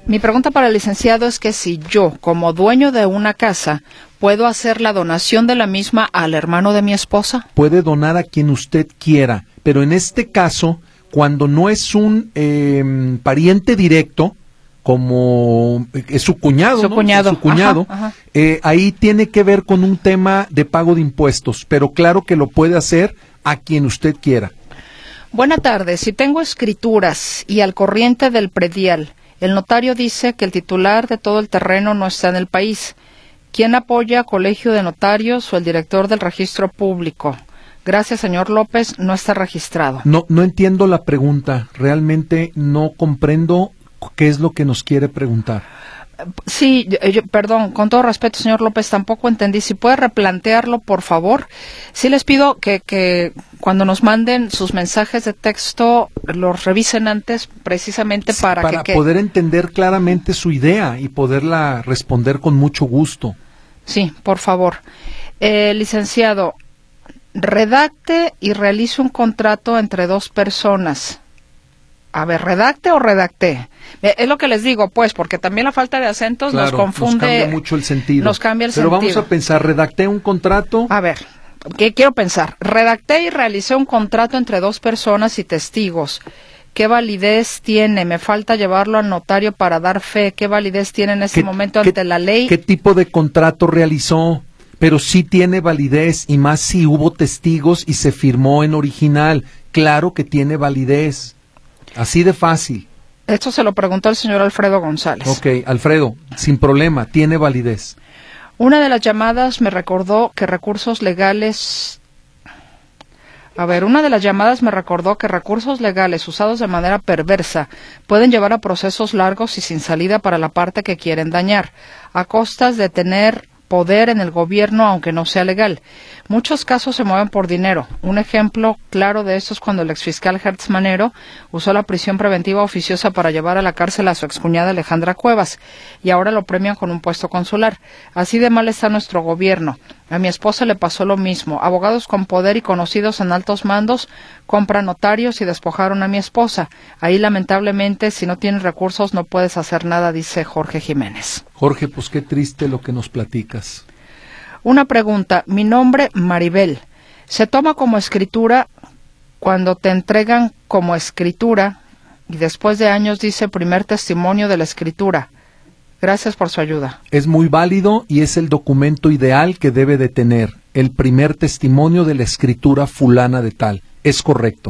Mi pregunta para el licenciado es que si yo, como dueño de una casa, ¿puedo hacer la donación de la misma al hermano de mi esposa? Puede donar a quien usted quiera, pero en este caso, cuando no es un pariente directo, como es su cuñado, Su ¿no? cuñado. Su cuñado, Ajá. ahí tiene que ver con un tema de pago de impuestos, pero claro que lo puede hacer a quien usted quiera. Buena tarde. Si tengo escrituras y al corriente del predial, el notario dice que el titular de todo el terreno no está en el país. ¿Quién apoya Colegio de Notarios o el director del registro público? Gracias, señor López, no está registrado. No entiendo la pregunta, realmente no comprendo qué es lo que nos quiere preguntar. Sí, perdón, con todo respeto, señor López, tampoco entendí. Si puede replantearlo, por favor. Sí les pido que cuando nos manden sus mensajes de texto, los revisen antes, precisamente para que poder entender claramente su idea y poderla responder con mucho gusto. Sí, por favor. Licenciado, redacte y realice un contrato entre dos personas. A ver, ¿redacte o redacté? Es lo que les digo, pues, porque también la falta de acentos Claro, nos confunde. nos cambia mucho el sentido. Nos cambia el Pero sentido. vamos a pensar, redacté un contrato. A ver, ¿qué quiero pensar? Redacté y realicé un contrato entre dos personas y testigos. ¿Qué validez tiene? Me falta llevarlo al notario para dar fe. ¿Qué validez tiene en este momento ante la ley? ¿Qué tipo de contrato realizó? Pero sí tiene validez, y más si hubo testigos y se firmó en original. Claro que tiene validez. Así de fácil. Esto se lo preguntó el señor Alfredo González. Ok, Alfredo, sin problema, tiene validez. Una de las llamadas me recordó que recursos legales... usados de manera perversa pueden llevar a procesos largos y sin salida para la parte que quieren dañar, a costas de tener poder en el gobierno aunque no sea legal. Muchos casos se mueven por dinero. Un ejemplo claro de esto es cuando el exfiscal Hertz Manero usó la prisión preventiva oficiosa para llevar a la cárcel a su excuñada Alejandra Cuevas, y ahora lo premian con un puesto consular. Así de mal está nuestro gobierno. A mi esposa le pasó lo mismo. Abogados con poder y conocidos en altos mandos compran notarios y despojaron a mi esposa. Ahí, lamentablemente, si no tienes recursos no puedes hacer nada, dice Jorge Jiménez. Jorge, pues qué triste lo que nos platicas. Una pregunta. Mi nombre, Maribel. ¿Se toma como escritura cuando te entregan como escritura y después de años dice primer testimonio de la escritura? Gracias por su ayuda. Es muy válido y es el documento ideal que debe de tener, el primer testimonio de la escritura fulana de tal. Es correcto.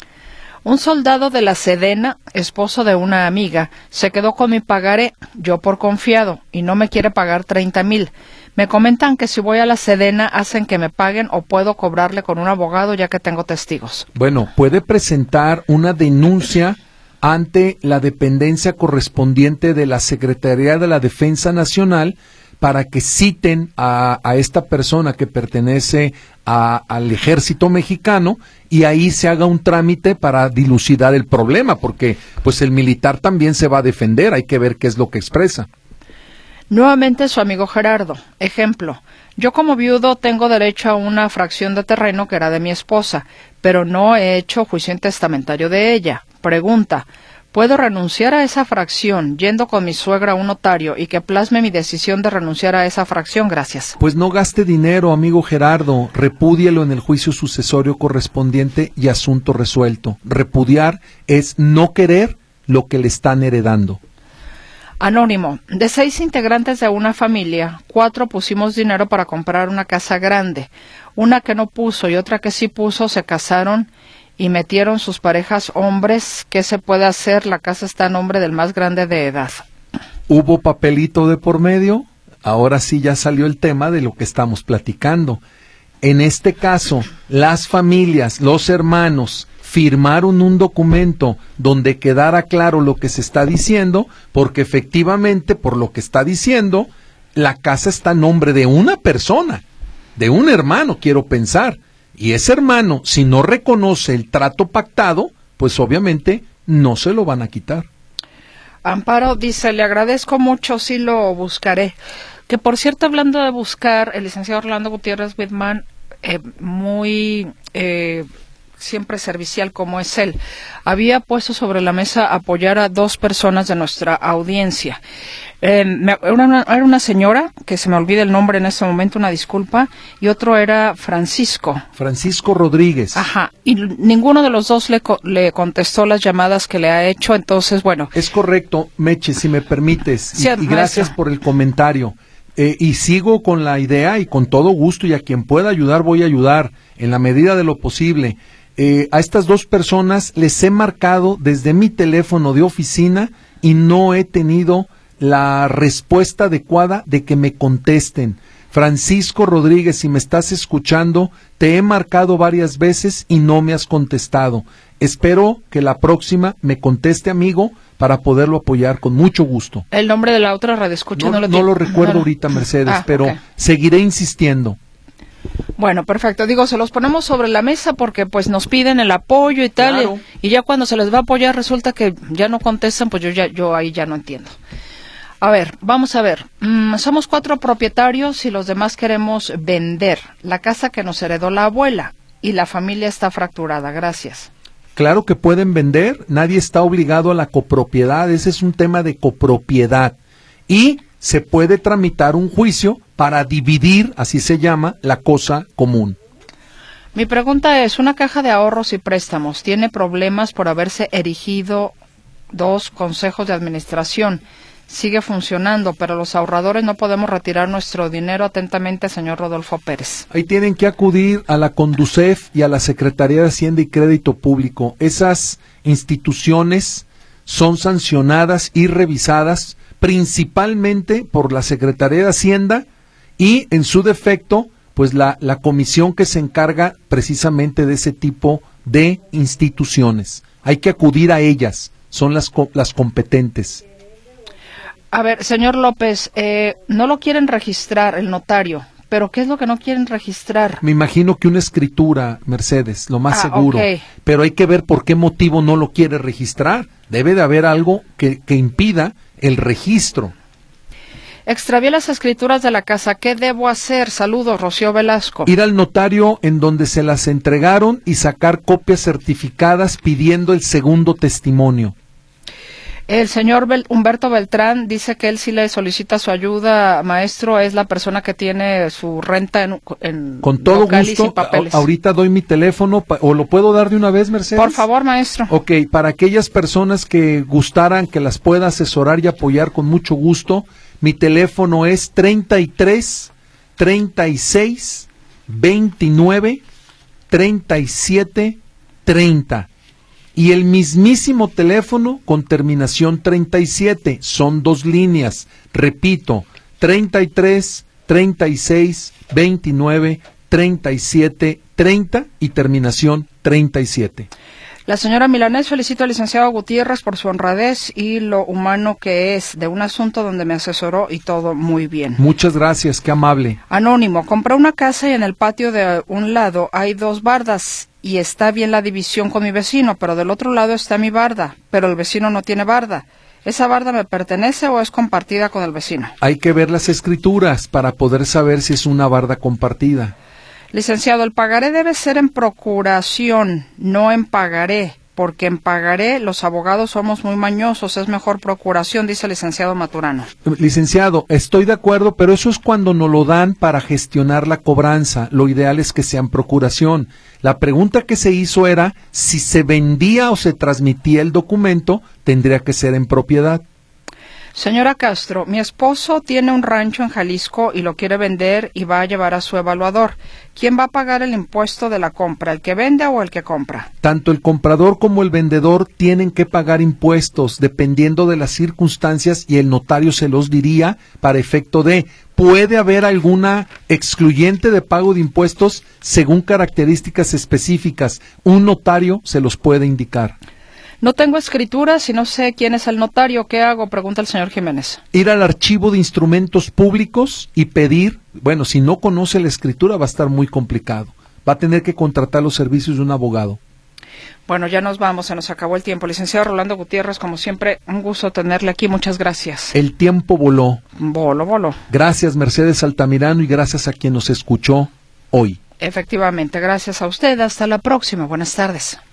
Un soldado de la Sedena, esposo de una amiga, se quedó con mi pagaré, yo por confiado, y no me quiere pagar 30,000. Me comentan que si voy a la Sedena hacen que me paguen o puedo cobrarle con un abogado ya que tengo testigos. Bueno, puede presentar una denuncia ante la dependencia correspondiente de la Secretaría de la Defensa Nacional para que citen a esta persona que pertenece al ejército mexicano y ahí se haga un trámite para dilucidar el problema, porque pues el militar también se va a defender, hay que ver qué es lo que expresa. Nuevamente su amigo Gerardo. Ejemplo, yo como viudo tengo derecho a una fracción de terreno que era de mi esposa, pero no he hecho juicio testamentario de ella. Pregunta, ¿puedo renunciar a esa fracción yendo con mi suegra a un notario y que plasme mi decisión de renunciar a esa fracción? Gracias. Pues no gaste dinero, amigo Gerardo, repúdielo en el juicio sucesorio correspondiente y asunto resuelto. Repudiar es no querer lo que le están heredando. Anónimo, de 6 integrantes de una familia, 4 pusimos dinero para comprar una casa grande. Una que no puso y otra que sí puso se casaron y metieron sus parejas hombres. ¿Qué se puede hacer? La casa está a nombre del más grande de edad. ¿Hubo papelito de por medio? Ahora sí ya salió el tema de lo que estamos platicando. En este caso, las familias, los hermanos, firmaron un documento donde quedara claro lo que se está diciendo, porque efectivamente, por lo que está diciendo, la casa está a nombre de una persona, de un hermano, quiero pensar. Y ese hermano, si no reconoce el trato pactado, pues obviamente no se lo van a quitar. Amparo dice, le agradezco mucho, sí lo buscaré. Que por cierto, hablando de buscar, el licenciado Orlando Gutiérrez Whitman, muy siempre servicial como es él, había puesto sobre la mesa apoyar a 2 personas de nuestra audiencia. Era una señora, que se me olvida el nombre en este momento, una disculpa, y otro era Francisco Rodríguez. Ajá, y ninguno de los dos le contestó las llamadas que le ha hecho, entonces, bueno. Es correcto, Meche, si me permites, sí, y gracias por el comentario. Y sigo con la idea y con todo gusto, y a quien pueda ayudar voy a ayudar en la medida de lo posible. A estas 2 personas les he marcado desde mi teléfono de oficina y no he tenido la respuesta adecuada de que me contesten. Francisco Rodríguez, si me estás escuchando, te he marcado varias veces y no me has contestado. Espero que la próxima me conteste, amigo, para poderlo apoyar con mucho gusto. El nombre de la otra radioescucha no lo recuerdo ahorita, Mercedes, pero okay. Seguiré insistiendo. Bueno, perfecto. Digo, se los ponemos sobre la mesa porque pues nos piden el apoyo y tal, claro. y ya cuando se les va a apoyar resulta que ya no contestan, pues yo ahí ya no entiendo. A ver, vamos a ver. Somos 4 propietarios y los demás queremos vender la casa que nos heredó la abuela y la familia está fracturada. Gracias. Claro que pueden vender, nadie está obligado a la copropiedad, ese es un tema de copropiedad. Y se puede tramitar un juicio para dividir, así se llama, la cosa común. Mi pregunta es, una caja de ahorros y préstamos tiene problemas por haberse erigido 2 consejos de administración. Sigue funcionando, pero los ahorradores no podemos retirar nuestro dinero. Atentamente, señor Rodolfo Pérez. Ahí tienen que acudir a la Conducef y a la Secretaría de Hacienda y Crédito Público. Esas instituciones son sancionadas y revisadas principalmente por la Secretaría de Hacienda y, en su defecto, pues la comisión que se encarga precisamente de ese tipo de instituciones. Hay que acudir a ellas, son las competentes. A ver, señor López, no lo quieren registrar el notario, pero ¿qué es lo que no quieren registrar? Me imagino que una escritura, Mercedes, lo más seguro, okay. Pero hay que ver por qué motivo no lo quiere registrar. Debe de haber algo que impida el registro. Extravié las escrituras de la casa, ¿qué debo hacer? Saludos, Rocío Velasco. Ir al notario en donde se las entregaron y sacar copias certificadas pidiendo el segundo testimonio. El señor Humberto Beltrán dice que él sí le solicita su ayuda, maestro, es la persona que tiene su renta en con todo gusto, y papeles. Ahorita doy mi teléfono, o lo puedo dar de una vez, Mercedes. Por favor, maestro. Ok, para aquellas personas que gustaran que las pueda asesorar y apoyar con mucho gusto, mi teléfono es 33 36 29 37 30. Y el mismísimo teléfono con terminación 37, son 2 líneas, repito, 33, 36, 29, 37, 30 y terminación 37. La señora Milanés felicito al licenciado Gutiérrez por su honradez y lo humano que es de un asunto donde me asesoró y todo muy bien. Muchas gracias, qué amable. Anónimo, compré una casa y en el patio de un lado hay 2 bardas y está bien la división con mi vecino, pero del otro lado está mi barda, pero el vecino no tiene barda. ¿Esa barda me pertenece o es compartida con el vecino? Hay que ver las escrituras para poder saber si es una barda compartida. Licenciado, el pagaré debe ser en procuración, no en pagaré, porque en pagaré los abogados somos muy mañosos, es mejor procuración, dice el licenciado Maturano. Licenciado, estoy de acuerdo, pero eso es cuando nos lo dan para gestionar la cobranza. Lo ideal es que sea en procuración. La pregunta que se hizo era si se vendía o se transmitía el documento, tendría que ser en propiedad. Señora Castro, mi esposo tiene un rancho en Jalisco y lo quiere vender y va a llevar a su evaluador. ¿Quién va a pagar el impuesto de la compra, el que vende o el que compra? Tanto el comprador como el vendedor tienen que pagar impuestos dependiendo de las circunstancias y el notario se los diría para efecto de... Puede haber alguna excluyente de pago de impuestos según características específicas. Un notario se los puede indicar. No tengo escrituras y no sé quién es el notario. ¿Qué hago? Pregunta el señor Jiménez. Ir al archivo de instrumentos públicos y pedir, bueno, si no conoce la escritura va a estar muy complicado. Va a tener que contratar los servicios de un abogado. Bueno, ya nos vamos, se nos acabó el tiempo. Licenciado Rolando Gutiérrez, como siempre, un gusto tenerle aquí. Muchas gracias. El tiempo voló. Voló. Gracias, Mercedes Altamirano, y gracias a quien nos escuchó hoy. Efectivamente, gracias a usted. Hasta la próxima. Buenas tardes.